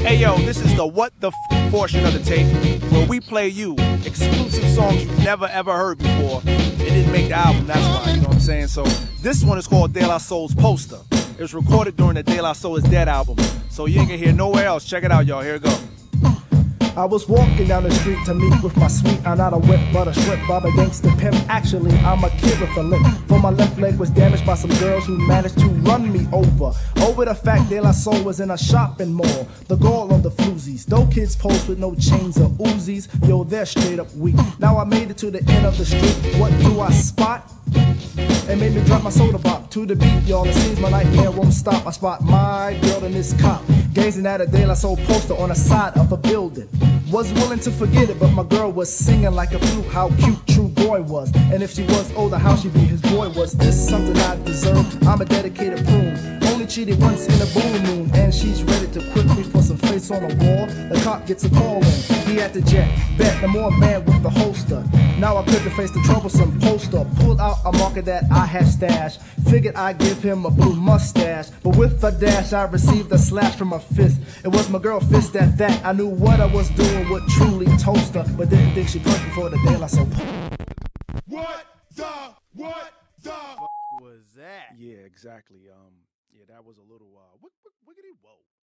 Hey yo, this is the what the portion of the tape where we play you exclusive songs you never ever heard before. It didn't make the album, that's why, you know what I'm saying? So this one is called De La Soul's Poster. It was recorded during the De La Soul is Dead album. So you ain't gonna hear nowhere else. Check it out, y'all. Here it go. I was walking down the street to meet with my sweet. I'm not a whip, but a shrimp, Bob a gangster pimp. Actually, I'm a kid with a limp. For my left leg was damaged by some girls who managed to run me over. Over the fact De La Soul was in a shopping mall. The gall on the floozies. Though kids pose with no chains or Uzis, yo, they're straight up weak. Now I made it to the end of the street. What do I spot? It made me drop my soda pop to the beat, y'all. It seems my nightmare won't stop. I spot my girl in this cop, gazing at a De La Soul poster on the side of a building. Was willing to forget it, but my girl was singing like a flute. How cute True Boy was, and if she was older, how she be his boy. Was this something I deserve? I'm a dedicated prune. Only cheated once in a blue moon, and she's ready to quit me for some face on the wall. The cop gets a call in. He at the jet, bet the more man with the holster. Now I couldn't face the troublesome poster. Pulled out a marker that I had stashed. Figured I'd give him a blue mustache, but with a dash I received a slash from a fist. It was my girl fist at that. I knew what I was doing would truly toast her, but didn't think she punched before the De La Soul. What the fuck was that? Yeah, exactly. Yeah, that was a little wiggity whoa.